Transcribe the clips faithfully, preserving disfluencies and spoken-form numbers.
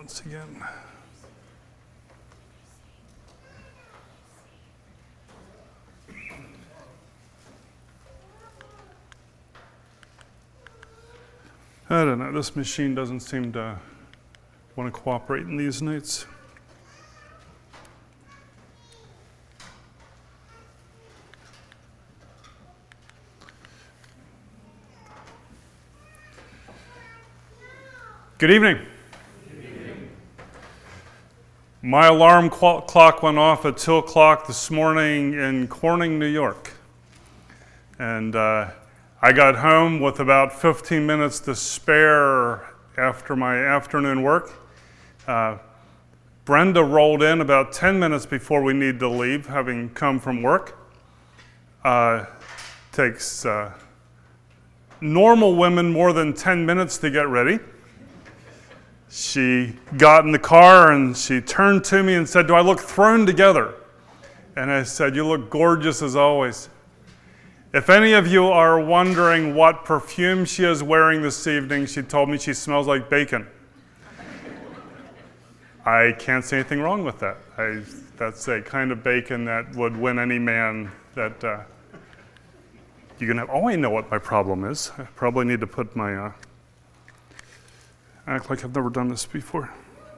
once again. I don't know, this machine doesn't seem to want to cooperate in these nights. Good evening. Good evening. My alarm qu- clock went off at two o'clock this morning in Corning, New York. And uh, I got home with about fifteen minutes to spare after my afternoon work. Uh, Brenda rolled in about ten minutes before we need to leave, having come from work. Uh, takes uh, normal women more than ten minutes to get ready. She got in the car and she turned to me and said, "Do I look thrown together?" And I said, "You look gorgeous as always." If any of you are wondering what perfume she is wearing this evening, she told me she smells like bacon. I can't see anything wrong with that. I, that's a kind of bacon that would win any man that uh, you can have. Oh, I know what my problem is. I probably need to put my... Uh, act like I've never done this before.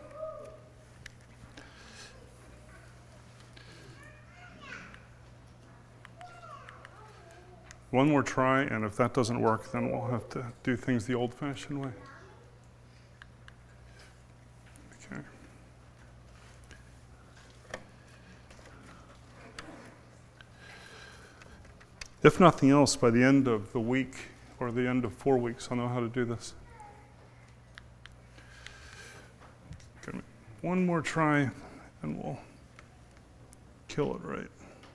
One more try, and if that doesn't work, then we'll have to do things the old-fashioned way. Okay. If nothing else, by the end of the week or the end of four weeks, I'll know how to do this. One more try, and we'll kill it right.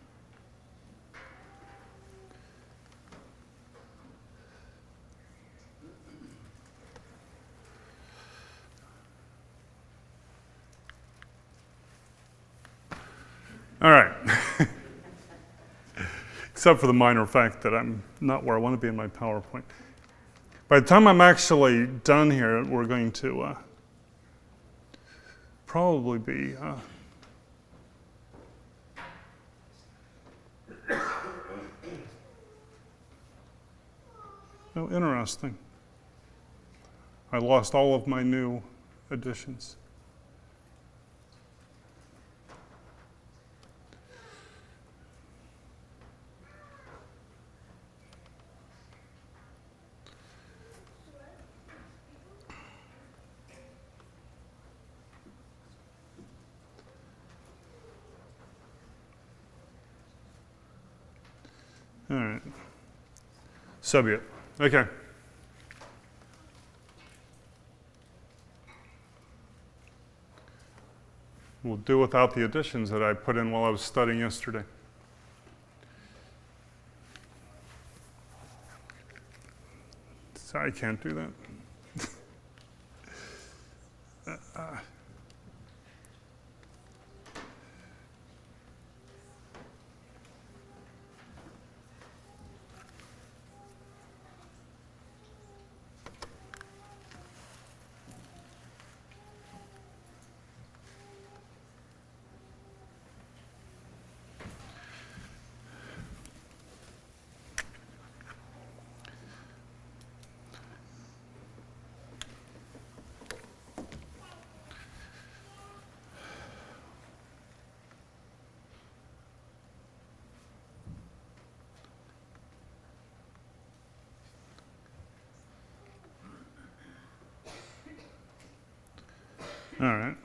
All right. Except for the minor fact that I'm not where I want to be in my PowerPoint. By the time I'm actually done here, we're going to uh, probably be uh, oh, interesting. I lost all of my new additions. All right. So be it. Okay. We'll do without the additions that I put in while I was studying yesterday. So I can't do that. uh, All right.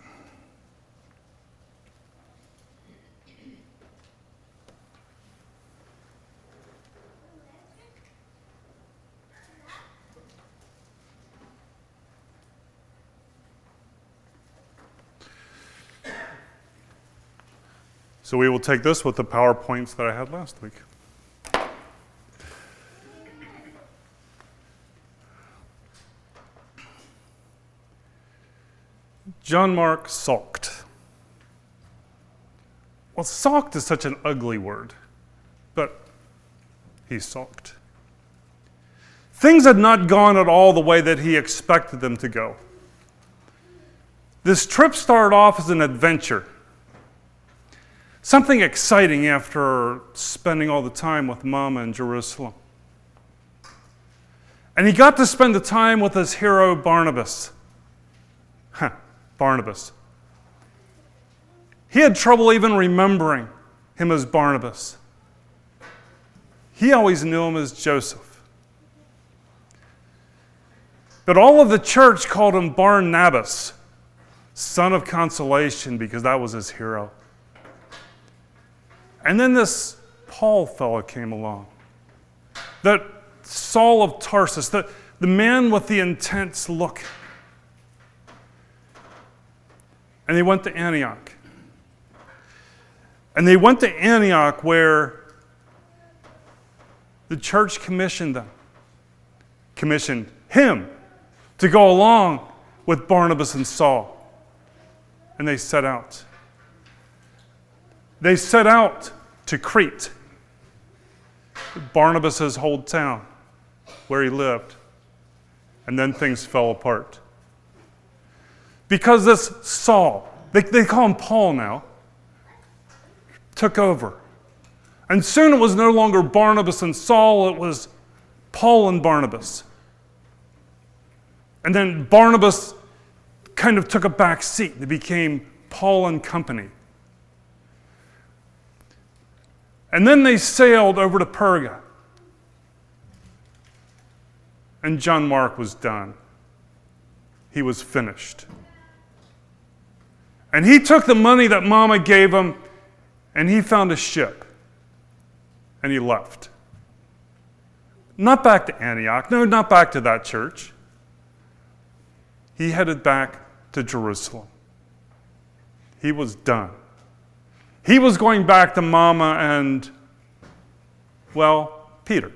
So we will take this with the PowerPoints that I had last week. John Mark sulked. Well, sulked is such an ugly word, but he sulked. Things had not gone at all the way that he expected them to go. This trip started off as an adventure. Something exciting after spending all the time with Mama in Jerusalem. And he got to spend the time with his hero, Barnabas. Huh, Barnabas. He had trouble even remembering him as Barnabas. He always knew him as Joseph. But all of the church called him Barnabas, son of consolation, because that was his hero. And then this Paul fellow came along. That Saul of Tarsus, the, the man with the intense look. And they went to Antioch. And they went to Antioch where the church commissioned them, commissioned him to go along with Barnabas and Saul. And they set out. They set out to Crete, Barnabas' whole town, where he lived. And then things fell apart. Because this Saul, they, they call him Paul now, took over. And soon it was no longer Barnabas and Saul, it was Paul and Barnabas. And then Barnabas kind of took a back seat. It became Paul and company. And then they sailed over to Perga. And John Mark was done. He was finished. And he took the money that Mama gave him, and he found a ship. And he left. Not back to Antioch. No, not back to that church. He headed back to Jerusalem. He was done. He was going back to Mama and, well, Peter.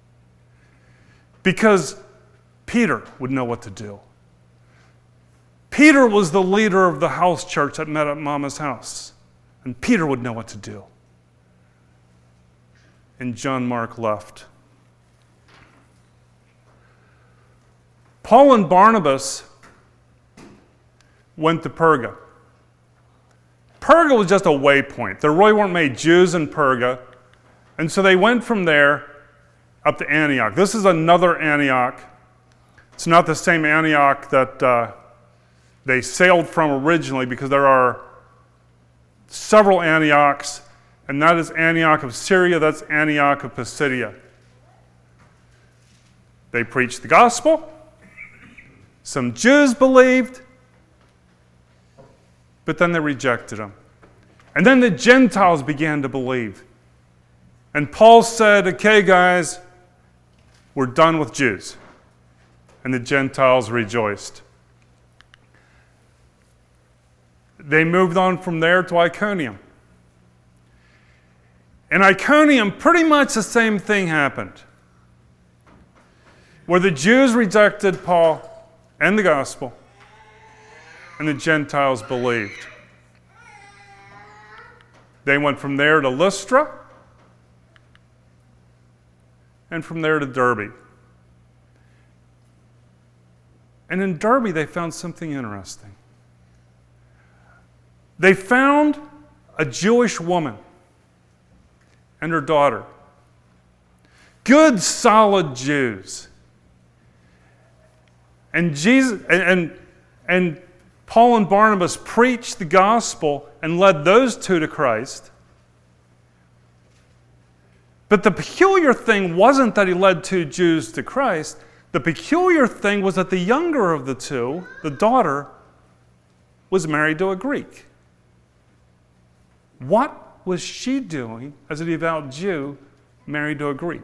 Because Peter would know what to do. Peter was the leader of the house church that met at Mama's house. And Peter would know what to do. And John Mark left. Paul and Barnabas went to Perga. Perga was just a waypoint. There really weren't many Jews in Perga. And so they went from there up to Antioch. This is another Antioch. It's not the same Antioch that uh, they sailed from originally, because there are several Antiochs, and that is Antioch of Syria, that's Antioch of Pisidia. They preached the gospel. Some Jews believed, but then they rejected him. And then the Gentiles began to believe. And Paul said, okay, guys, we're done with Jews. And the Gentiles rejoiced. They moved on from there to Iconium. In Iconium, pretty much the same thing happened. Where the Jews rejected Paul and the gospel, and the Gentiles believed. They went from there to Lystra, and from there to Derbe. And in Derbe, they found something interesting. They found a Jewish woman and her daughter. Good, solid Jews. And Jesus and, and, and Paul and Barnabas preached the gospel and led those two to Christ. But the peculiar thing wasn't that he led two Jews to Christ. The peculiar thing was that the younger of the two, the daughter, was married to a Greek. What was she doing as a devout Jew married to a Greek?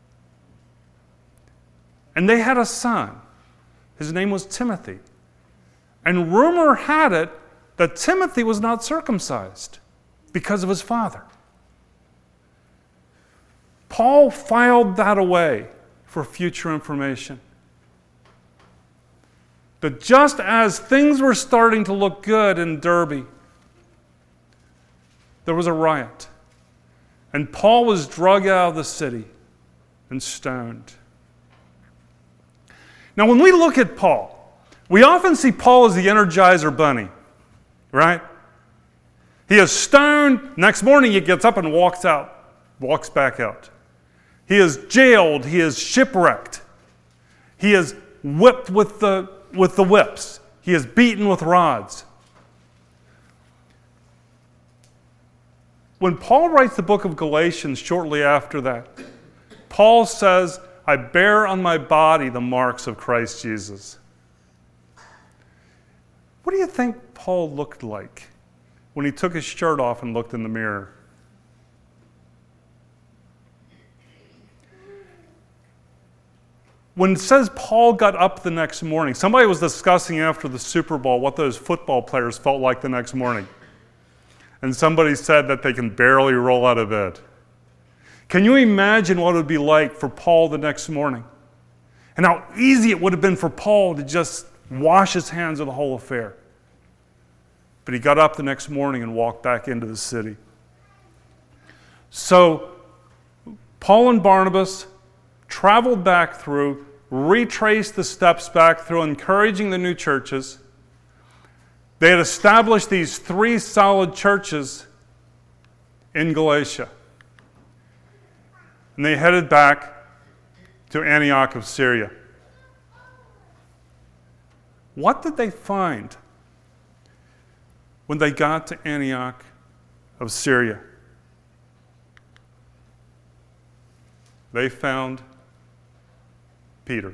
And they had a son. His name was Timothy. And rumor had it that Timothy was not circumcised because of his father. Paul filed that away for future information. But just as things were starting to look good in Derbe, there was a riot. And Paul was dragged out of the city and stoned. Now, when we look at Paul, we often see Paul as the Energizer Bunny. right? He is stoned. Next morning he gets up and walks out, walks back out. He is jailed. He is shipwrecked. He is whipped with the, with the whips. He is beaten with rods. When Paul writes the book of Galatians shortly after that, Paul says, I bear on my body the marks of Christ Jesus. What do you think Paul looked like when he took his shirt off and looked in the mirror? When it says Paul got up the next morning, somebody was discussing after the Super Bowl what those football players felt like the next morning. And somebody said that they can barely roll out of bed. Can you imagine what it would be like for Paul the next morning? And how easy it would have been for Paul to just wash his hands of the whole affair. But he got up the next morning and walked back into the city. So Paul and Barnabas traveled back through, retraced the steps back through, encouraging the new churches. They had established these three solid churches in Galatia. And they headed back to Antioch of Syria. What did they find when they got to Antioch of Syria? They found Peter.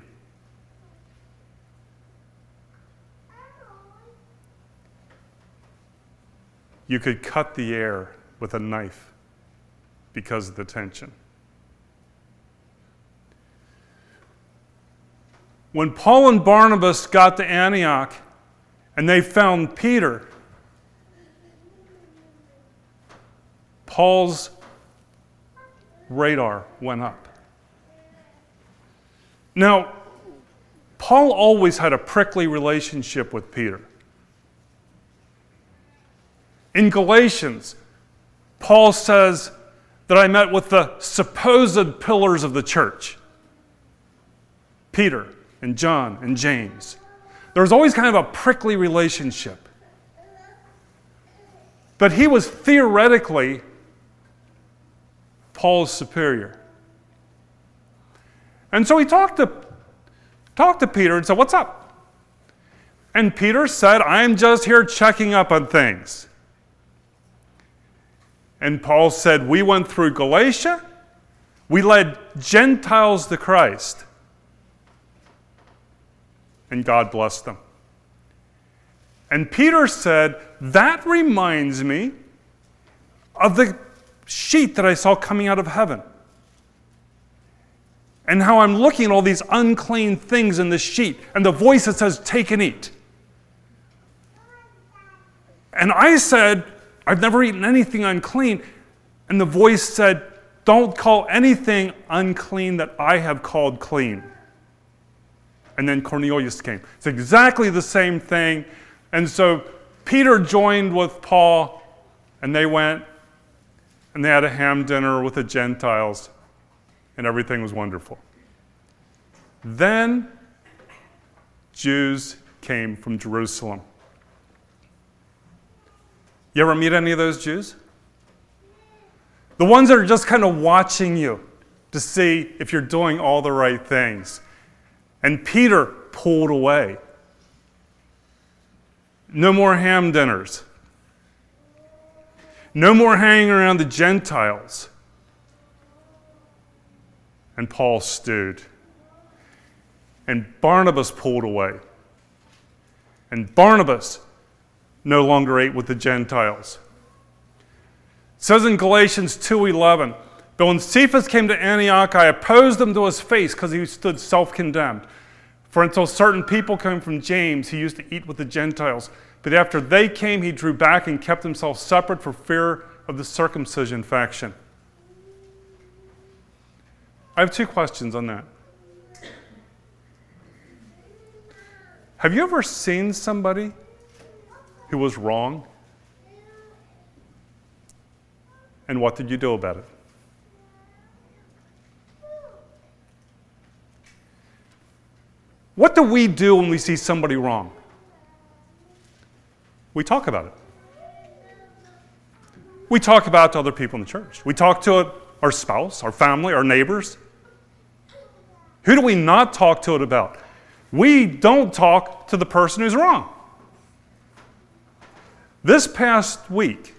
You could cut the air with a knife because of the tension. When Paul and Barnabas got to Antioch and they found Peter, Paul's radar went up. Now, Paul always had a prickly relationship with Peter. In Galatians, Paul says that I met with the supposed pillars of the church, Peter and John and James. There was always kind of a prickly relationship. But he was theoretically Paul's superior. And so he talked to, talked to Peter and said, what's up? And Peter said, I'm just here checking up on things. And Paul said, we went through Galatia. We led Gentiles to Christ. And God blessed them. And Peter said, that reminds me of the sheet that I saw coming out of heaven. And how I'm looking at all these unclean things in this sheet. And the voice that says, take and eat. And I said, I've never eaten anything unclean. And the voice said, don't call anything unclean that I have called clean. And then Cornelius came. It's exactly the same thing. And so Peter joined with Paul, and they went, and they had a ham dinner with the Gentiles, and everything was wonderful. Then Jews came from Jerusalem. You ever meet any of those Jews? The ones that are just kind of watching you to see if you're doing all the right things. And Peter pulled away. No more ham dinners. No more hanging around the Gentiles. And Paul stewed. And Barnabas pulled away. And Barnabas no longer ate with the Gentiles. It says in Galatians two eleven, but when Cephas came to Antioch, I opposed him to his face because he stood self-condemned. For until certain people came from James, he used to eat with the Gentiles. But after they came, he drew back and kept himself separate for fear of the circumcision faction. I have two questions on that. Have you ever seen somebody who was wrong? And what did you do about it? What do we do when we see somebody wrong? We talk about it. We talk about it to other people in the church. We talk to it, our spouse, our family, our neighbors. Who do we not talk to it about? We don't talk to the person who's wrong. This past week,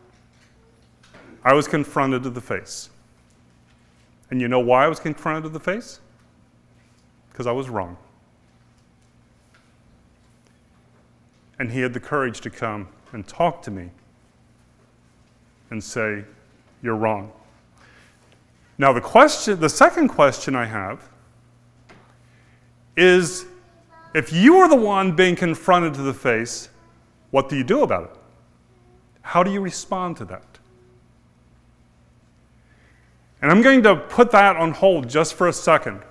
I was confronted to the face. And you know why I was confronted to the face? Because I was wrong. And he had the courage to come and talk to me and say, you're wrong. Now the question, the second question I have is, if you are the one being confronted to the face, what do you do about it? How do you respond to that? And I'm going to put that on hold just for a second.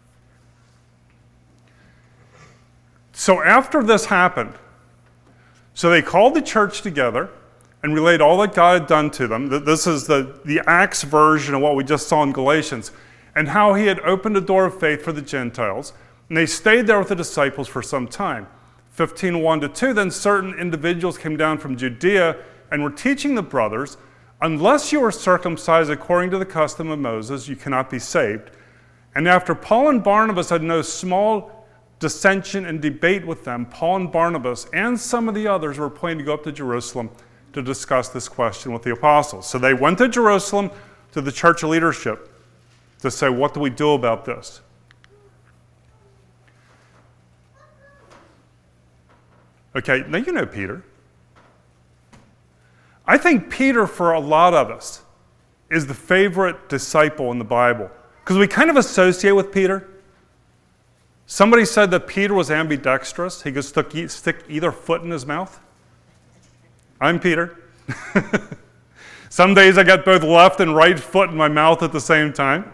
So after this happened, so they called the church together and relayed all that God had done to them. This is the, the Acts version of what we just saw in Galatians, and how he had opened a door of faith for the Gentiles. And they stayed there with the disciples for some time. fifteen, one to two, then certain individuals came down from Judea and were teaching the brothers, unless you are circumcised according to the custom of Moses, you cannot be saved. And after Paul and Barnabas had no small dissension and debate with them, Paul and Barnabas and some of the others were planning to go up to Jerusalem to discuss this question with the apostles. So they went to Jerusalem to the church leadership to say, what do we do about this? Okay, now you know Peter. I think Peter, for a lot of us, is the favorite disciple in the Bible because we kind of associate with Peter. Somebody said that Peter was ambidextrous. He could stick, stick either foot in his mouth. I'm Peter. Some days I got both left and right foot in my mouth at the same time.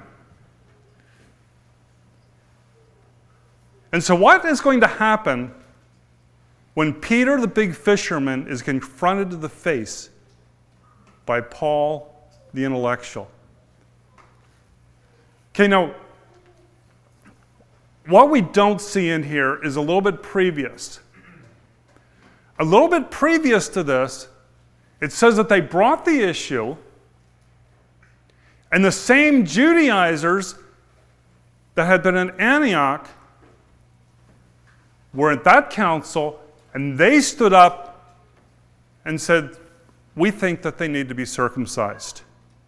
And so what is going to happen when Peter, the big fisherman, is confronted to the face by Paul, the intellectual? Okay, now, what we don't see in here is a little bit previous. A little bit previous to this, it says that they brought the issue, and the same Judaizers that had been in Antioch were at that council, and they stood up and said, we think that they need to be circumcised.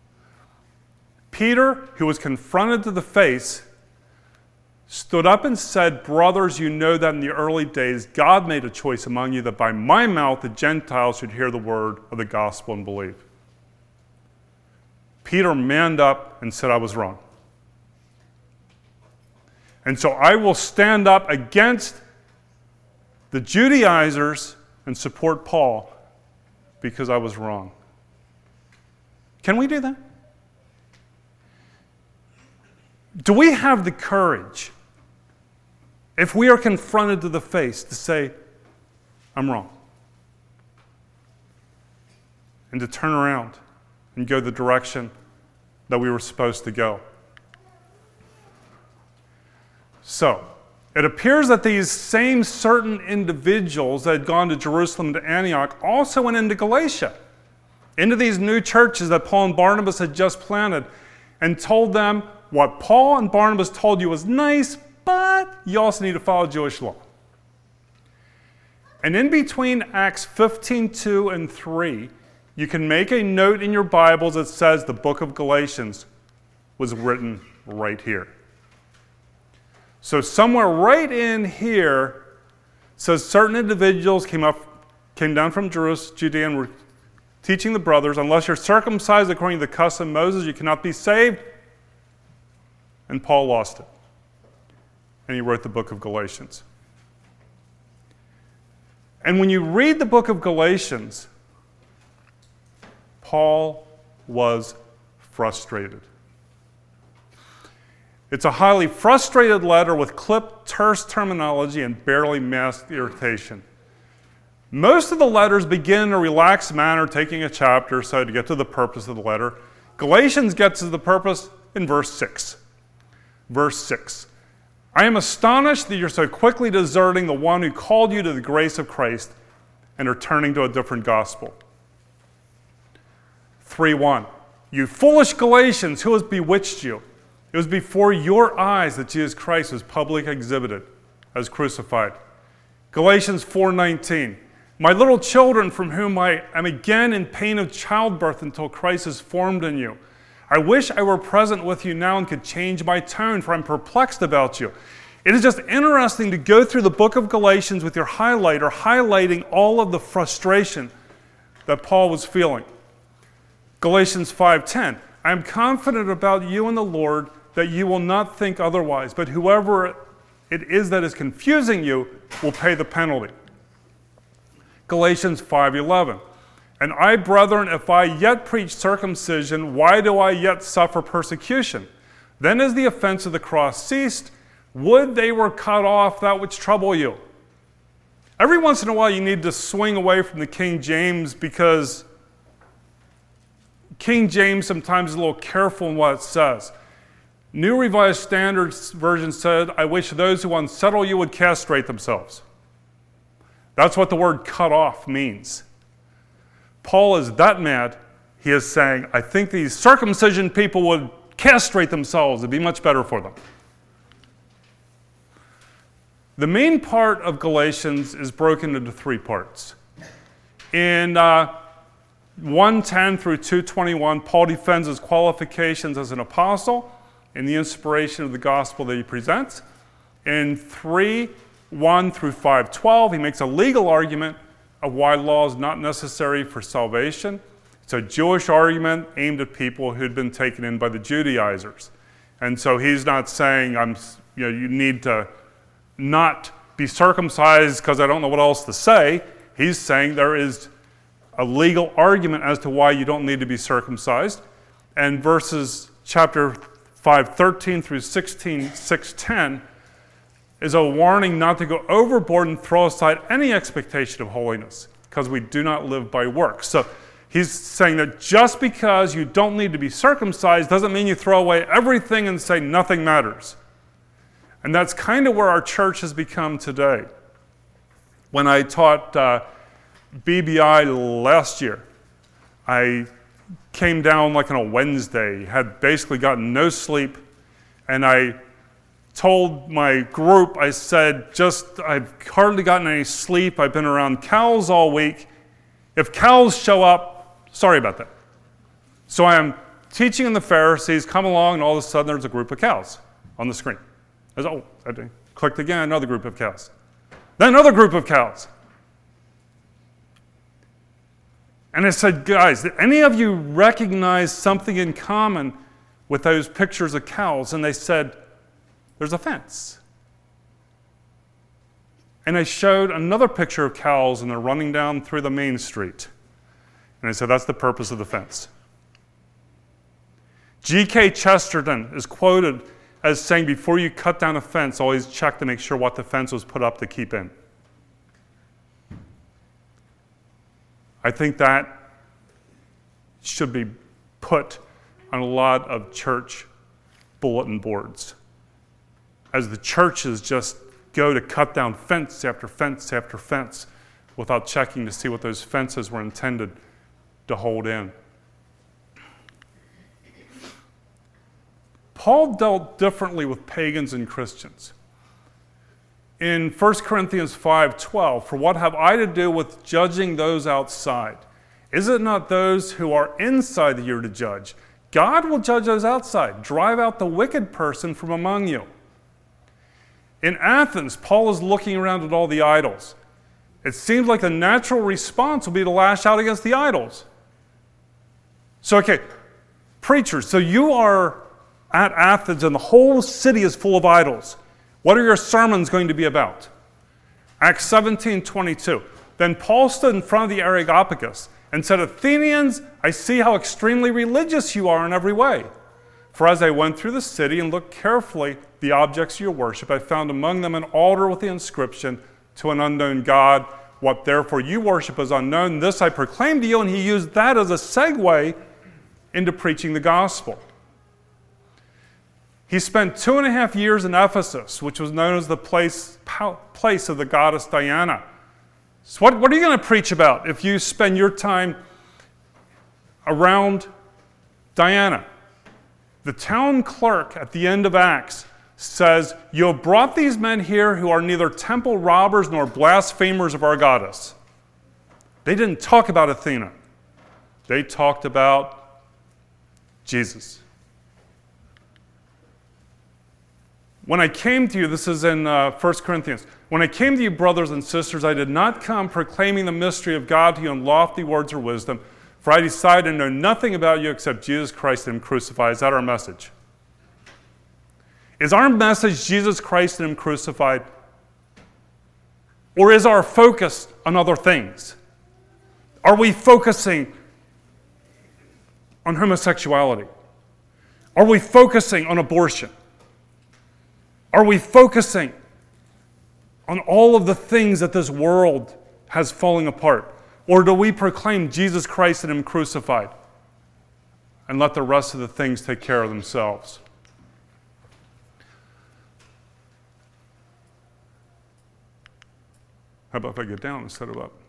Peter, who was confronted to the face, stood up and said, brothers, you know that in the early days, God made a choice among you that by my mouth the Gentiles should hear the word of the gospel and believe. Peter manned up and said, I was wrong. And so I will stand up against the Judaizers and support Paul because I was wrong. Can we do that? Do we have the courage, if we are confronted to the face, to say, I'm wrong? And to turn around and go the direction that we were supposed to go. So, it appears that these same certain individuals that had gone to Jerusalem and to Antioch also went into Galatia, into these new churches that Paul and Barnabas had just planted, and told them what Paul and Barnabas told you was nice, but you also need to follow Jewish law. And in between Acts fifteen, two and three, you can make a note in your Bibles that says the book of Galatians was written right here. So somewhere right in here says certain individuals came up, came down from Jerusalem, Judea, and were teaching the brothers, unless you're circumcised according to the custom of Moses, you cannot be saved. And Paul lost it. And he wrote the book of Galatians. And when you read the book of Galatians, Paul was frustrated. It's a highly frustrated letter with clipped, terse terminology and barely masked irritation. Most of the letters begin in a relaxed manner, taking a chapter or so to get to the purpose of the letter. Galatians gets to the purpose in verse six. Verse six. I am astonished that you're so quickly deserting the one who called you to the grace of Christ and are turning to a different gospel. three one. You foolish Galatians, who has bewitched you? It was before your eyes that Jesus Christ was publicly exhibited as crucified. Galatians four nineteen. My little children, from whom I am again in pain of childbirth until Christ is formed in you. I wish I were present with you now and could change my tone, for I'm perplexed about you. It is just interesting to go through the book of Galatians with your highlighter, highlighting all of the frustration that Paul was feeling. Galatians five ten. I am confident about you in the Lord that you will not think otherwise, but whoever it is that is confusing you will pay the penalty. Galatians five eleven. And I, brethren, if I yet preach circumcision, why do I yet suffer persecution? Then is the offense of the cross ceased. Would they were cut off that which trouble you. Every once in a while you need to swing away from the King James, because King James sometimes is a little careful in what it says. New Revised Standard Version said, I wish those who unsettle you would castrate themselves. That's what the word cut off means. Paul is that mad, he is saying, I think these circumcision people would castrate themselves. It'd be much better for them. The main part of Galatians is broken into three parts. In uh, one ten through two twenty-one, Paul defends his qualifications as an apostle and the inspiration of the gospel that he presents. In three one through five twelve, he makes a legal argument of why law is not necessary for salvation. It's a Jewish argument aimed at people who had been taken in by the Judaizers. And so he's not saying, I'm, you know, you need to not be circumcised because I don't know what else to say. He's saying there is a legal argument as to why you don't need to be circumcised. And verses chapter five thirteen through sixteen six ten is a warning not to go overboard and throw aside any expectation of holiness, because we do not live by works. So he's saying that just because you don't need to be circumcised doesn't mean you throw away everything and say nothing matters. And that's kind of where our church has become today. When I taught uh, B B I last year, I came down like on a Wednesday, had basically gotten no sleep, and I told my group, I said, just, I've hardly gotten any sleep. I've been around cows all week. If cows show up, sorry about that. So I am teaching in the Pharisees, come along, and all of a sudden there's a group of cows on the screen. I was, oh, I clicked again, another group of cows. Then another group of cows. And I said, guys, did any of you recognize something in common with those pictures of cows? And they said, there's a fence. And I showed another picture of cows, and they're running down through the main street. And I said, that's the purpose of the fence. G K Chesterton is quoted as saying, before you cut down a fence, always check to make sure what the fence was put up to keep in. I think that should be put on a lot of church bulletin boards, as the churches just go to cut down fence after fence after fence without checking to see what those fences were intended to hold in. Paul dealt differently with pagans and Christians. In First Corinthians five twelve, for what have I to do with judging those outside? Is it not those who are inside that you're to judge? God will judge those outside. Drive out the wicked person from among you. In Athens, Paul is looking around at all the idols. It seems like the natural response will be to lash out against the idols. So, okay, preachers, so you are at Athens and the whole city is full of idols. What are your sermons going to be about? Acts seventeen twenty-two. Then Paul stood in front of the Areopagus and said, Athenians, I see how extremely religious you are in every way. For as I went through the city and looked carefully at the objects of your worship, I found among them an altar with the inscription, to an unknown God. What therefore you worship is unknown. This I proclaim to you, and he used that as a segue into preaching the gospel. He spent two and a half years in Ephesus, which was known as the place, place of the goddess Diana. So what, what are you going to preach about if you spend your time around Diana. The town clerk at the end of Acts says, "You have brought these men here who are neither temple robbers nor blasphemers of our goddess." They didn't talk about Athena. They talked about Jesus. When I came to you, this is in uh, First Corinthians, when I came to you, brothers and sisters, I did not come proclaiming the mystery of God to you in lofty words or wisdom, for I decided to know nothing about you except Jesus Christ and Him crucified. Is that our message? Is our message Jesus Christ and Him crucified? Or is our focus on other things? Are we focusing on homosexuality? Are we focusing on abortion? Are we focusing on all of the things that this world has falling apart? Or do we proclaim Jesus Christ and Him crucified and let the rest of the things take care of themselves? How about if I get down instead of up?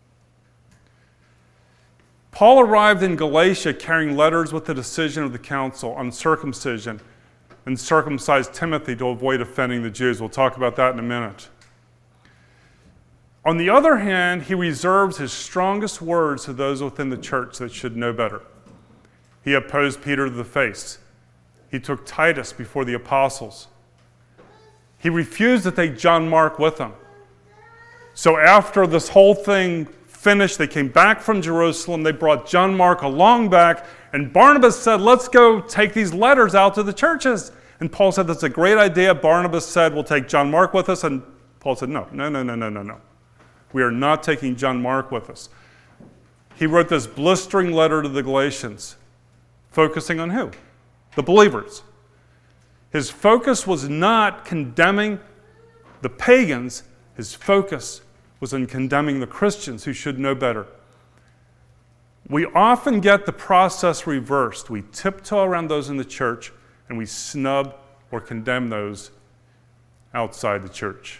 Paul arrived in Galatia carrying letters with the decision of the council on circumcision and circumcised Timothy to avoid offending the Jews. We'll talk about that in a minute. On the other hand, he reserves his strongest words to those within the church that should know better. He opposed Peter to the face. He took Titus before the apostles. He refused to take John Mark with him. So after this whole thing finished, they came back from Jerusalem. They brought John Mark along back, and Barnabas said, "Let's go take these letters out to the churches." And Paul said, "That's a great idea." Barnabas said, "We'll take John Mark with us." And Paul said, no, no, no, no, no, no, no. We are not taking John Mark with us. He wrote this blistering letter to the Galatians, focusing on who? The believers. His focus was not condemning the pagans. His focus was in condemning the Christians who should know better. We often get the process reversed. We tiptoe around those in the church and we snub or condemn those outside the church.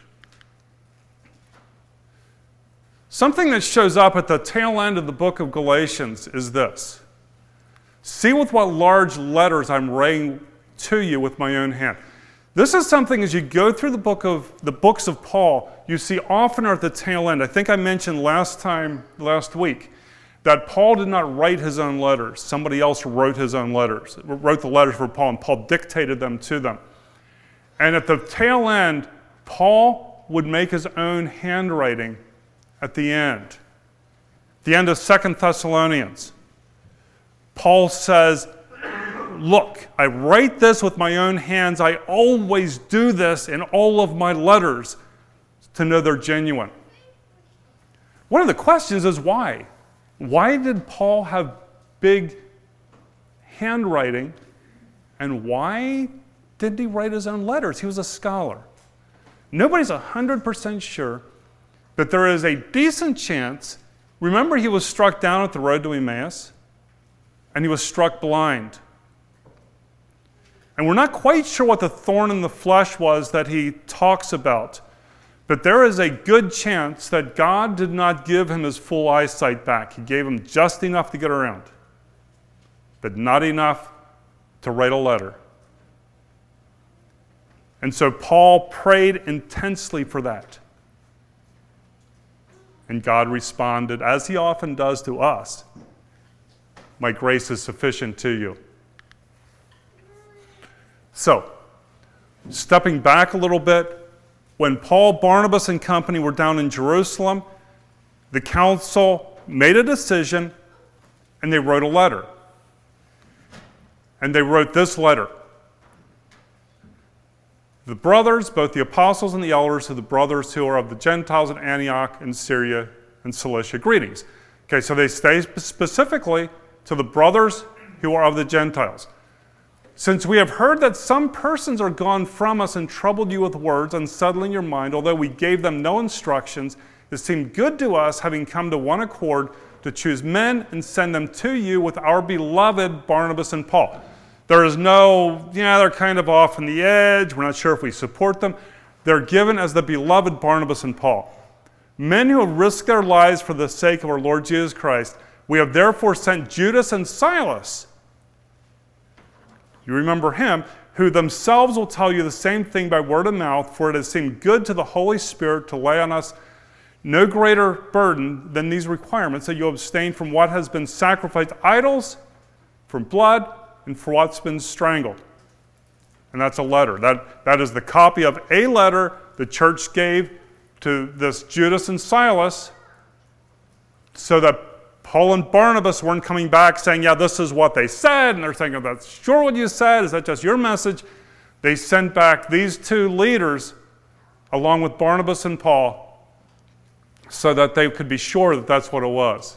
Something that shows up at the tail end of the book of Galatians is this. See with what large letters I'm writing to you with my own hand. This is something as you go through the book of the books of Paul, you see often at the tail end. I think I mentioned last time, last week, that Paul did not write his own letters. Somebody else wrote his own letters, wrote the letters for Paul, and Paul dictated them to them. And at the tail end, Paul would make his own handwriting at the end. The end of Second Thessalonians. Paul says, "Look, I write this with my own hands. I always do this in all of my letters to know they're genuine." One of the questions is why? Why did Paul have big handwriting, and why didn't he write his own letters? He was a scholar. Nobody's one hundred percent sure, but there is a decent chance. Remember, he was struck down at the road to Emmaus, and he was struck blind. And we're not quite sure what the thorn in the flesh was that he talks about, but there is a good chance that God did not give him his full eyesight back. He gave him just enough to get around, but not enough to write a letter. And so Paul prayed intensely for that. And God responded, as he often does to us, "My grace is sufficient to you." So, stepping back a little bit, when Paul, Barnabas, and company were down in Jerusalem, the council made a decision and they wrote a letter. And they wrote this letter. The brothers, both the apostles and the elders, to the brothers who are of the Gentiles in Antioch and Syria and Cilicia, greetings. Okay, so they stay specifically to the brothers who are of the Gentiles. Since we have heard that some persons are gone from us and troubled you with words, unsettling your mind, although we gave them no instructions, it seemed good to us, having come to one accord, to choose men and send them to you with our beloved Barnabas and Paul. There is no, yeah, they're kind of off on the edge. We're not sure if we support them. They're given as the beloved Barnabas and Paul. Men who have risked their lives for the sake of our Lord Jesus Christ, We have therefore sent Judas and Silas. You remember him, who themselves will tell you the same thing by word of mouth, for it has seemed good to the Holy Spirit to lay on us no greater burden than these requirements, that you abstain from what has been sacrificed to idols, from blood, and for what's been strangled. And that's a letter. That, that is the copy of a letter the church gave to this Judas and Silas, so that Paul and Barnabas weren't coming back saying, yeah, this is what they said, and they're saying, oh, that's sure what you said, is that just your message? They sent back these two leaders, along with Barnabas and Paul, so that they could be sure that that's what it was.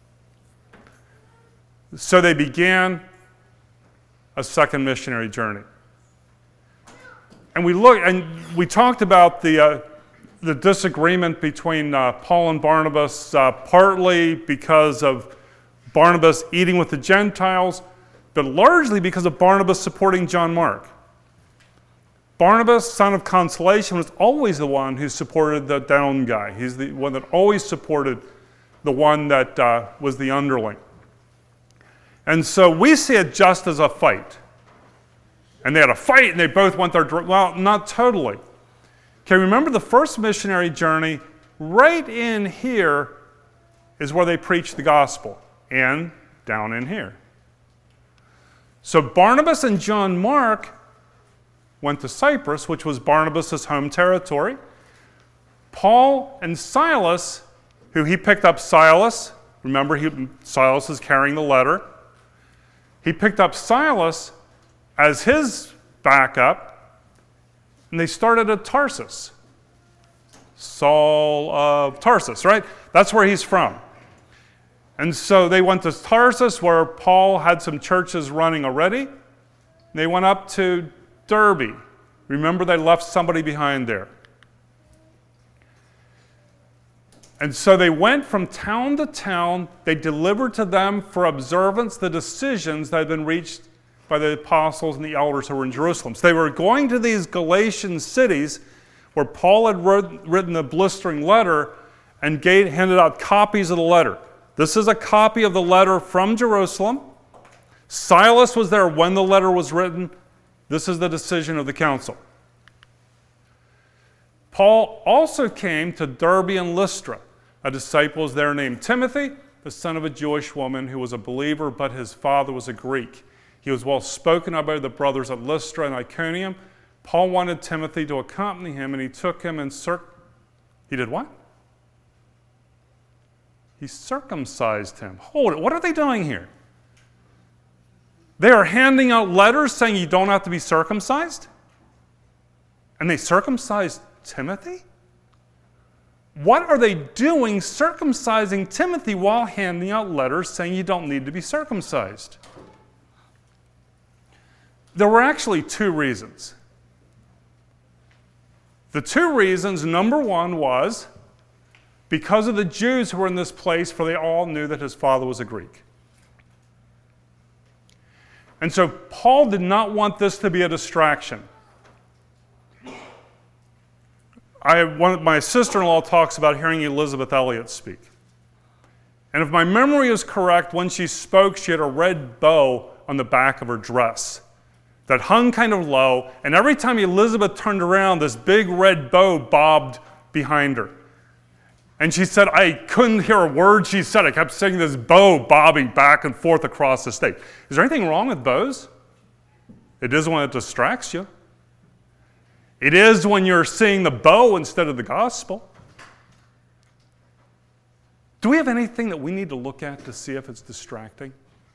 So they began a second missionary journey. And we look, and we talked about the uh, the disagreement between uh, Paul and Barnabas, uh, partly because of Barnabas eating with the Gentiles, but largely because of Barnabas supporting John Mark. Barnabas, son of consolation, was always the one who supported the down guy. He's the one that always supported the one that uh, was the underling. And so we see it just as a fight. And they had a fight and they both went their, well, not totally. Okay, remember the first missionary journey, right in here is where they preached the gospel, and down in here. So Barnabas and John Mark went to Cyprus, which was Barnabas' home territory. Paul and Silas, who he picked up Silas, remember he, Silas is carrying the letter. He picked up Silas as his backup, and they started at Tarsus. Saul of Tarsus, right? That's where he's from. And so they went to Tarsus, where Paul had some churches running already. They went up to Derbe. Remember, they left somebody behind there. And so they went from town to town. They delivered to them for observance the decisions that had been reached by the apostles and the elders who were in Jerusalem. So they were going to these Galatian cities where Paul had wrote, written a blistering letter and gave, handed out copies of the letter. This is a copy of the letter from Jerusalem. Silas was there when the letter was written. This is the decision of the council. Paul also came to Derbe and Lystra. A disciple was there named Timothy, the son of a Jewish woman who was a believer, but his father was a Greek. He was well spoken of by the brothers at Lystra and Iconium. Paul wanted Timothy to accompany him, and he took him and circ... He did what? He circumcised him. Hold it. What are they doing here? They are handing out letters saying you don't have to be circumcised? And they circumcised Timothy? What are they doing circumcising Timothy while handing out letters saying you don't need to be circumcised? There were actually two reasons. The two reasons, number one was because of the Jews who were in this place, for they all knew that his father was a Greek. And so Paul did not want this to be a distraction. I, one, my sister-in-law talks about hearing Elizabeth Elliot speak. And if my memory is correct, when she spoke, she had a red bow on the back of her dress that hung kind of low, and every time Elizabeth turned around, this big red bow bobbed behind her. And she said, I couldn't hear a word she said. I kept seeing this bow bobbing back and forth across the stage. Is there anything wrong with bows? It is when it distracts you. It is when you're seeing the bow instead of the gospel. Do we have anything that we need to look at to see if it's distracting?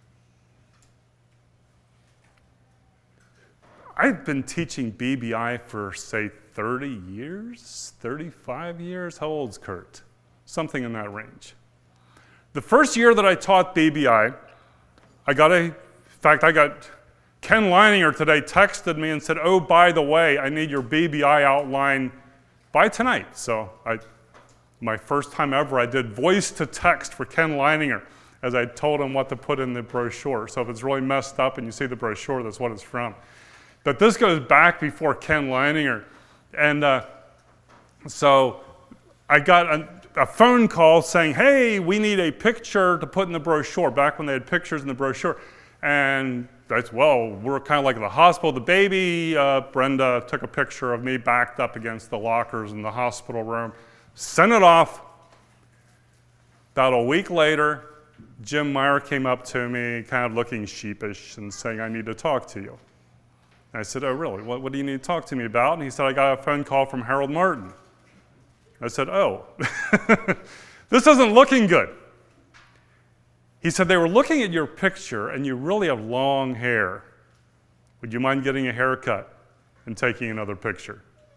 I've been teaching B B I for, say, thirty years, thirty-five years. How old's Kurt? Something in that range. The first year that I taught B B I, I got a, in fact, I got, Ken Leininger today texted me and said, oh, by the way, I need your B B I outline by tonight. So I, my first time ever, I did voice to text for Ken Leininger as I told him what to put in the brochure. So if it's really messed up and you see the brochure, that's what it's from. But this goes back before Ken Leininger. And uh, so I got, a, a phone call saying, hey, we need a picture to put in the brochure, back when they had pictures in the brochure. And I said, well, we're kind of like at the hospital. The baby, uh, Brenda, took a picture of me backed up against the lockers in the hospital room, sent it off. About a week later, Jim Meyer came up to me, kind of looking sheepish and saying, I need to talk to you. And I said, oh, really? What, what do you need to talk to me about? And he said, I got a phone call from Harold Martin. I said, oh, this isn't looking good. He said, they were looking at your picture and you really have long hair. Would you mind getting a haircut and taking another picture?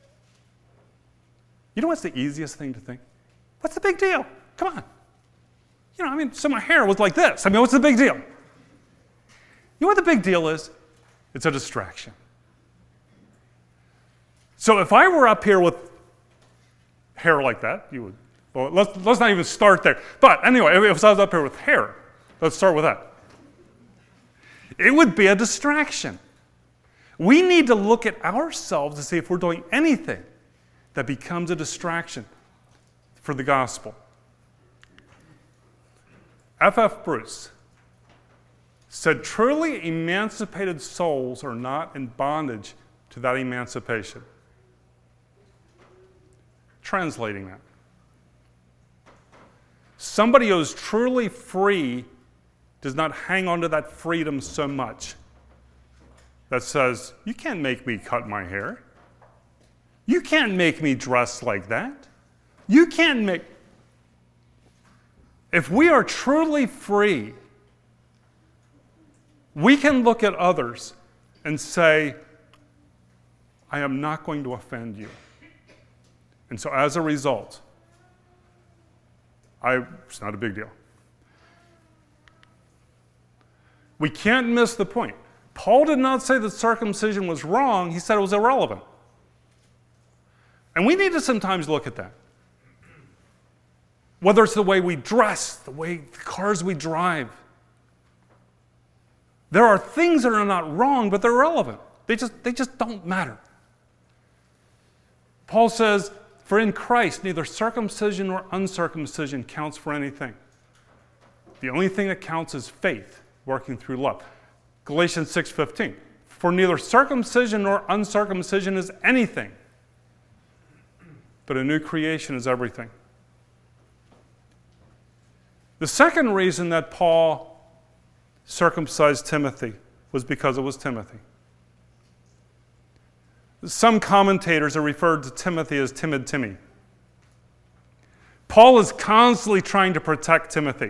You know what's the easiest thing to think? What's the big deal? Come on. You know, I mean, so my hair was like this. I mean, what's the big deal? You know what the big deal is? It's a distraction. So if I were up here with hair like that, you would, well, let's, let's not even start there. But anyway, if I was up here with hair, let's start with that. It would be a distraction. We need to look at ourselves to see if we're doing anything that becomes a distraction for the gospel. F F Bruce said, truly emancipated souls are not in bondage to that emancipation. Translating that. Somebody who is truly free does not hang on to that freedom so much that says, you can't make me cut my hair. You can't make me dress like that. You can't make... If we are truly free, we can look at others and say, I am not going to offend you. And so as a result, I, it's not a big deal. We can't miss the point. Paul did not say that circumcision was wrong. He said it was irrelevant. And we need to sometimes look at that. Whether it's the way we dress, the way the cars we drive. There are things that are not wrong, but they're irrelevant. They just, they just don't matter. Paul says, for in Christ, neither circumcision nor uncircumcision counts for anything. The only thing that counts is faith working through love. Galatians six fifteen. For neither circumcision nor uncircumcision is anything, but a new creation is everything. The second reason that Paul circumcised Timothy was because it was Timothy. Some commentators have referred to Timothy as timid Timmy. Paul is constantly trying to protect Timothy.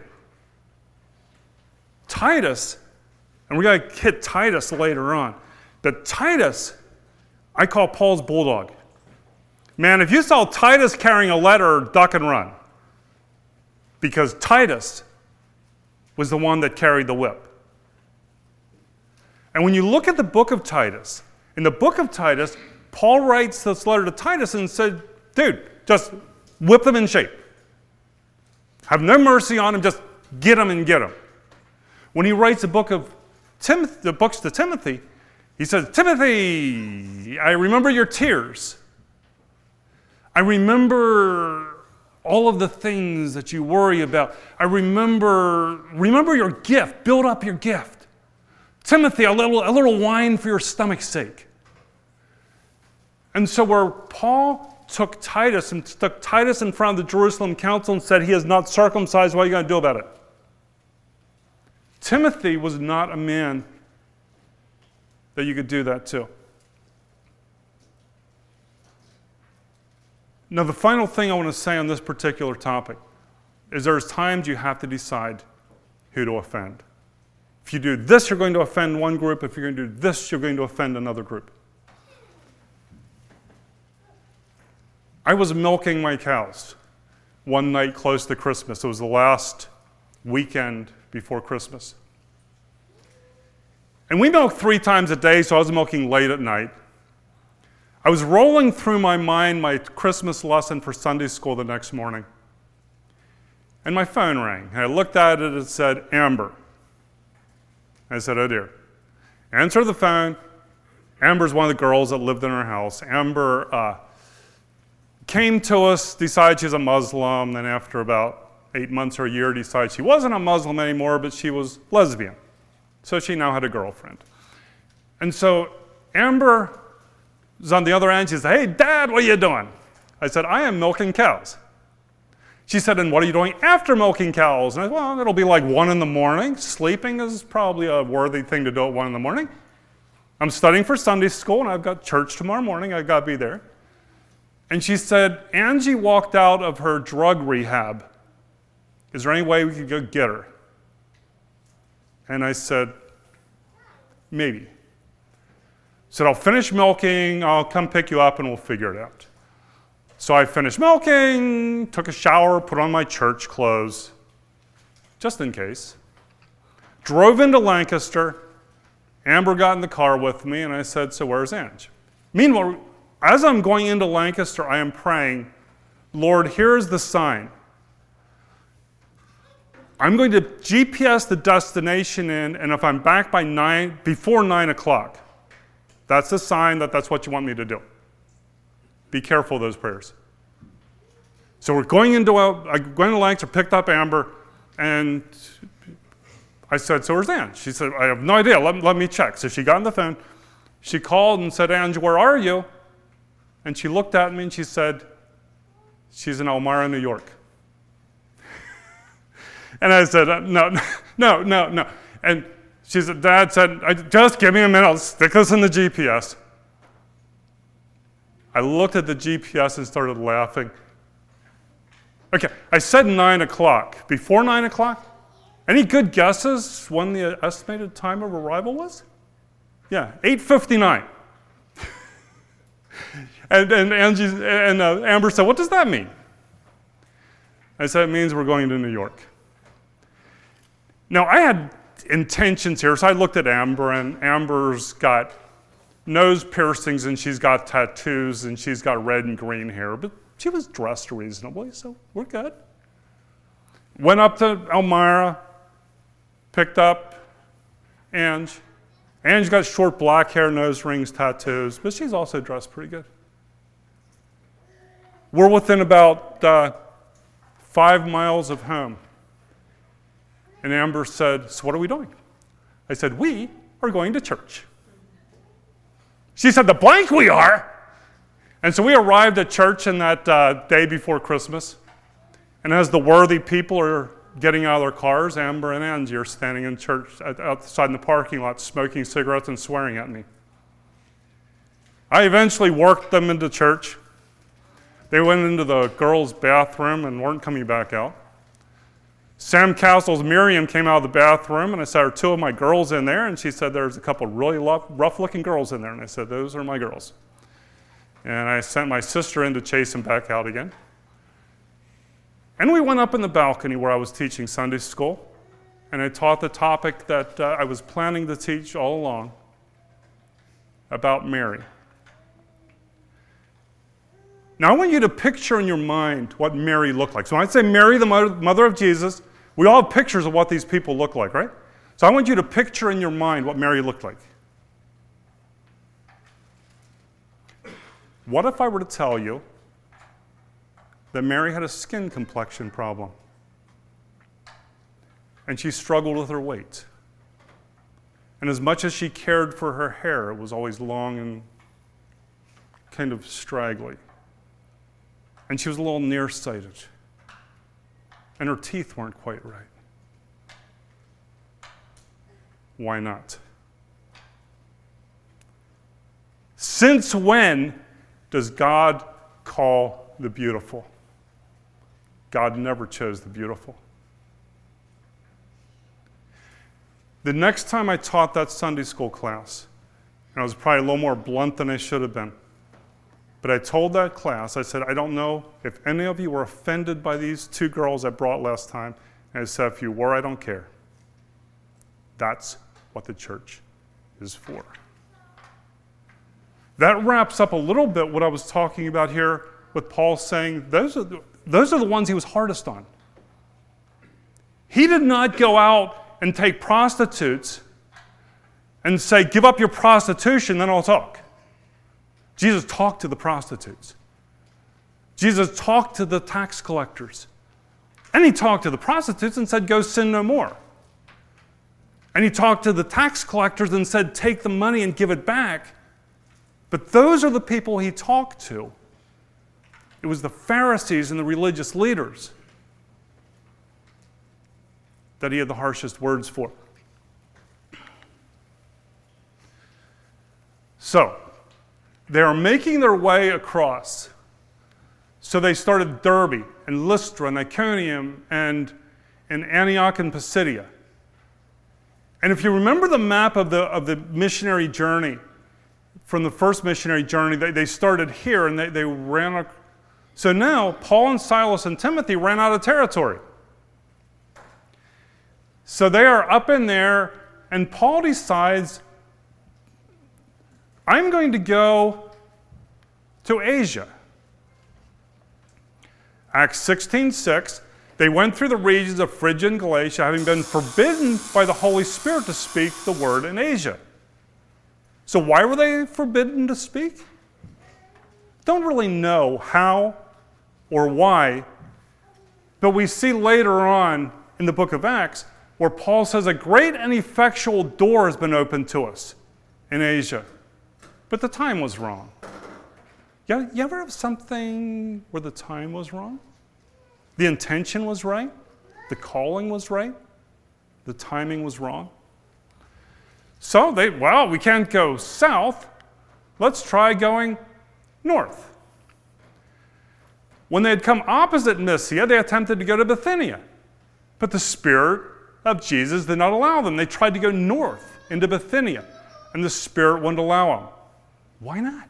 Titus, and we're going to hit Titus later on, but Titus, I call Paul's bulldog. Man, if you saw Titus carrying a letter, duck and run. Because Titus was the one that carried the whip. And when you look at the book of Titus, in the book of Titus, Paul writes this letter to Titus and said, dude, just whip them in shape. Have no mercy on them, just get them and get them. When he writes the book of Timothy, the books to Timothy, he says, Timothy, I remember your tears. I remember all of the things that you worry about. I remember, remember your gift. Build up your gift. Timothy, a little, a little wine for your stomach's sake. And so where Paul took Titus and stuck Titus in front of the Jerusalem council and said, he is not circumcised, what are you going to do about it? Timothy was not a man that you could do that to. Now, the final thing I want to say on this particular topic is there's times you have to decide who to offend. If you do this, you're going to offend one group. If you're going to do this, you're going to offend another group. I was milking my cows one night close to Christmas. It was the last weekend before Christmas. And we milk three times a day, so I was milking late at night. I was rolling through my mind my Christmas lesson for Sunday school the next morning. And my phone rang. And I looked at it and it said, Amber. I said, oh dear. Answer the phone. Amber's one of the girls that lived in our house. Amber uh, came to us, decided she's a Muslim, then after about eight months or a year, decided she wasn't a Muslim anymore, but she was lesbian. So she now had a girlfriend. And so Amber was on the other end. She said, "Hey, Dad, what are you doing?" I said, "I am milking cows." She said, "And what are you doing after milking cows?" And I said, "Well, it'll be like one in the morning. Sleeping is probably a worthy thing to do at one in the morning. I'm studying for Sunday school, and I've got church tomorrow morning. I've got to be there." And she said, "Angie walked out of her drug rehab. Is there any way we could go get her?" And I said, "Maybe." Said, "I'll finish milking, I'll come pick you up, and we'll figure it out." So I finished milking, took a shower, put on my church clothes, just in case. Drove into Lancaster. Amber got in the car with me, and I said, "So where's Ange?" Meanwhile, as I'm going into Lancaster, I am praying, "Lord, here's the sign. I'm going to G P S the destination in, and if I'm back by nine, before nine o'clock, that's a sign that that's what you want me to do." Be careful of those prayers. So we're going into, I going to Lancaster, picked up Amber, and I said, "So where's Ange?" She said, "I have no idea, let, let me check." So she got on the phone, she called and said, "Ange, where are you?" And she looked at me and she said, "She's in Elmira, New York." And I said, no, no, no, no. And she said, Dad said, "Just give me a minute, I'll stick this in the G P S." I looked at the G P S and started laughing. Okay, I said nine o'clock. Before nine o'clock? Any good guesses when the estimated time of arrival was? Yeah, eight fifty-nine. and and, Angie, and uh, Amber said, "What does that mean?" I said, "It means we're going to New York." Now, I had intentions here, so I looked at Amber, and Amber's got nose piercings, and she's got tattoos, and she's got red and green hair, but she was dressed reasonably, so we're good. Went up to Elmira, picked up Ange. Ange got short black hair, nose rings, tattoos, but she's also dressed pretty good. We're within about uh, five miles of home. And Amber said, "So what are we doing?" I said, "We are going to church." She said, "The blank we are." And so we arrived at church in that uh, day before Christmas. And as the worthy people are getting out of their cars, Amber and Angie are standing in church outside in the parking lot smoking cigarettes and swearing at me. I eventually worked them into church. They went into the girls' bathroom and weren't coming back out. Sam Castle's Miriam came out of the bathroom, and I said, "Are two of my girls in there?" And she said, "There's a couple really rough-looking girls in there." And I said, "Those are my girls." And I sent my sister in to chase them back out again. And we went up in the balcony where I was teaching Sunday school, and I taught the topic that uh, I was planning to teach all along about Mary. Now, I want you to picture in your mind what Mary looked like. So when I say Mary, the mother of Jesus, we all have pictures of what these people look like, right? So I want you to picture in your mind what Mary looked like. What if I were to tell you that Mary had a skin complexion problem and she struggled with her weight? And as much as she cared for her hair, it was always long and kind of straggly. And she was a little nearsighted. And her teeth weren't quite right. Why not? Since when does God call the beautiful? God never chose the beautiful. The next time I taught that Sunday school class, and I was probably a little more blunt than I should have been, but I told that class, I said, "I don't know if any of you were offended by these two girls I brought last time." And I said, "If you were, I don't care. That's what the church is for." That wraps up a little bit what I was talking about here with Paul saying, those are the, those are the ones he was hardest on. He did not go out and take prostitutes and say, "Give up your prostitution, then I'll talk." Jesus talked to the prostitutes. Jesus talked to the tax collectors. And he talked to the prostitutes and said, go sin no more. And he talked to the tax collectors and said, take the money and give it back. But those are the people he talked to. It was the Pharisees and the religious leaders that he had the harshest words for. So, they are making their way across. So they started Derbe and Lystra and Iconium and, and Antioch and Pisidia. And if you remember the map of the, of the missionary journey, from the first missionary journey, they, they started here and they, they ran. A, so now, Paul and Silas and Timothy ran out of territory. So they are up in there, and Paul decides, I'm going to go to Asia. Acts sixteen six, they went through the regions of Phrygia and Galatia, having been forbidden by the Holy Spirit to speak the word in Asia. So why were they forbidden to speak? Don't really know how or why, but we see later on in the book of Acts where Paul says a great and effectual door has been opened to us in Asia. But the time was wrong. You, you ever have something where the time was wrong? The intention was right. The calling was right. The timing was wrong. So they, well, we can't go south. Let's try going north. When they had come opposite Mysia, they attempted to go to Bithynia. But the Spirit of Jesus did not allow them. They tried to go north into Bithynia, and the Spirit wouldn't allow them. Why not?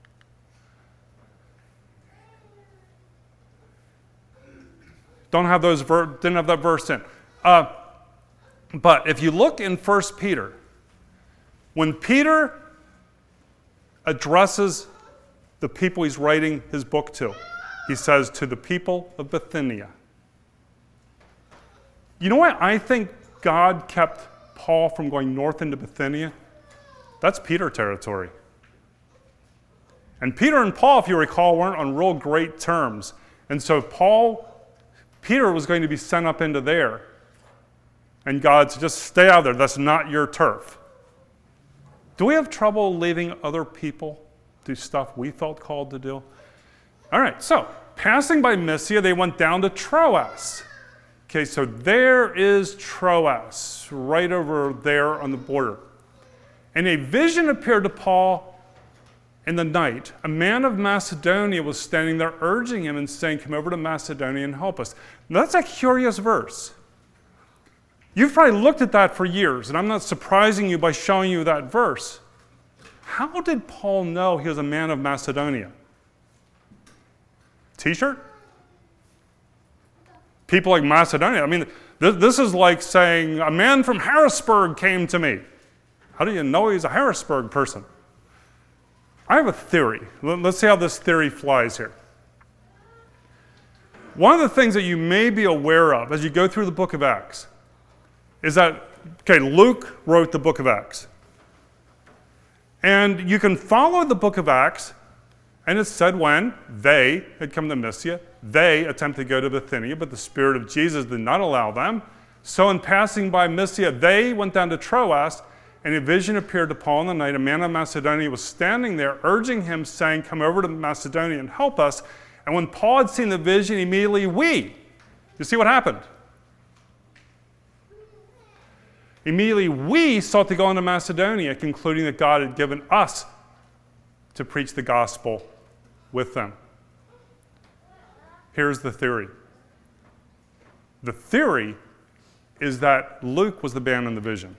Don't have those ver- didn't have that verse in. Uh, but if you look in First Peter, when Peter addresses the people he's writing his book to, he says, to the people of Bithynia. You know what I think God kept Paul from going north into Bithynia? That's Peter territory. And Peter and Paul, if you recall, weren't on real great terms. And so Paul, Peter was going to be sent up into there. And God said, just stay out there. That's not your turf. Do we have trouble leaving other people do stuff we felt called to do? All right, so passing by Mysia, they went down to Troas. Okay, so there is Troas, right over there on the border. And a vision appeared to Paul in the night. A man of Macedonia was standing there urging him and saying, come over to Macedonia and help us. Now, that's a curious verse. You've probably looked at that for years, and I'm not surprising you by showing you that verse. How did Paul know he was a man of Macedonia? T-shirt? People like Macedonia. I mean, th- this is like saying, a man from Harrisburg came to me. How do you know he's a Harrisburg person? I have a theory. Let's see how this theory flies here. One of the things that you may be aware of as you go through the book of Acts is that, okay, Luke wrote the book of Acts. And you can follow the book of Acts, and it said when they had come to Mysia, they attempted to go to Bithynia, but the Spirit of Jesus did not allow them. So in passing by Mysia, they went down to Troas, and a vision appeared to Paul in the night. A man of Macedonia was standing there, urging him, saying, come over to Macedonia and help us. And when Paul had seen the vision, immediately we, you see what happened? Immediately we sought to go into Macedonia, concluding that God had given us to preach the gospel with them. Here's the theory. The theory is that Luke was the man in the vision.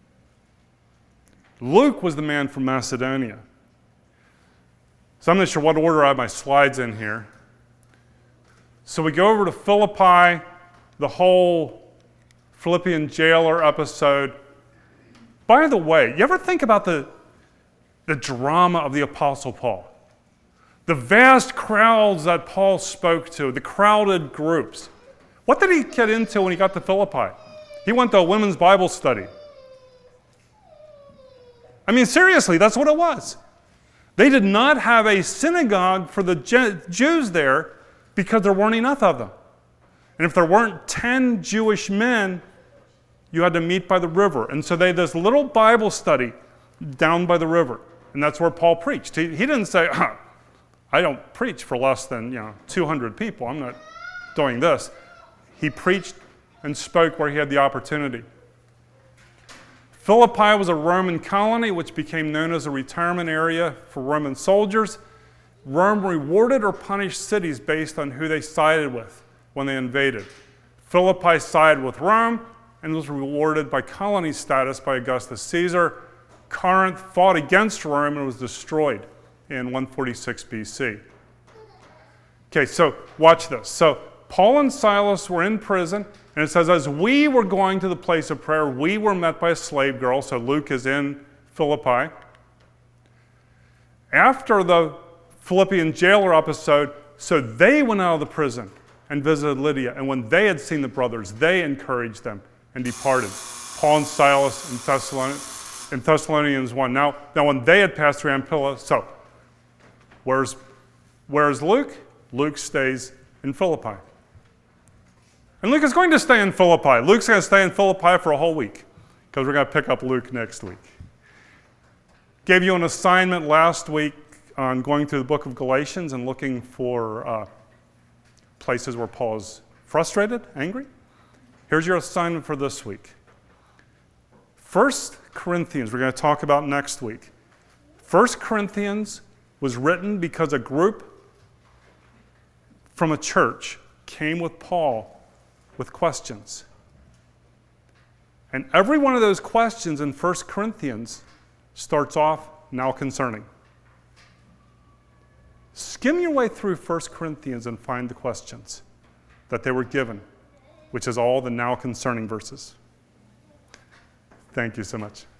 Luke was the man from Macedonia. So I'm not sure what order I have my slides in here. So we go over to Philippi, the whole Philippian jailer episode. By the way, you ever think about the, the drama of the Apostle Paul? The vast crowds that Paul spoke to, the crowded groups. What did he get into when he got to Philippi? He went to a women's Bible study. I mean, seriously, that's what it was. They did not have a synagogue for the Je- Jews there because there weren't enough of them. And if there weren't ten Jewish men, you had to meet by the river. And so they had this little Bible study down by the river. And that's where Paul preached. He, he didn't say, oh, I don't preach for less than you know two hundred people. I'm not doing this. He preached and spoke where he had the opportunity. Philippi was a Roman colony which became known as a retirement area for Roman soldiers. Rome rewarded or punished cities based on who they sided with when they invaded. Philippi sided with Rome and was rewarded by colony status by Augustus Caesar. Corinth fought against Rome and was destroyed in one forty-six B C. Okay, so watch this. So Paul and Silas were in prison, and it says, as we were going to the place of prayer, we were met by a slave girl. So Luke is in Philippi. After the Philippian jailer episode, so they went out of the prison and visited Lydia. And when they had seen the brothers, they encouraged them and departed. Paul and Silas in, Thessalon- in Thessalonians one. Now, now, when they had passed through Amphipolis, so where's, where's Luke? Luke stays in Philippi. And Luke is going to stay in Philippi. Luke's going to stay in Philippi for a whole week because we're going to pick up Luke next week. Gave you an assignment last week on going through the book of Galatians and looking for uh, places where Paul is frustrated, angry. Here's your assignment for this week. First Corinthians, we're going to talk about next week. First Corinthians was written because a group from a church came with Paul with questions. And every one of those questions in First Corinthians starts off, now concerning. Skim your way through First Corinthians and find the questions that they were given, which is all the now concerning verses. Thank you so much.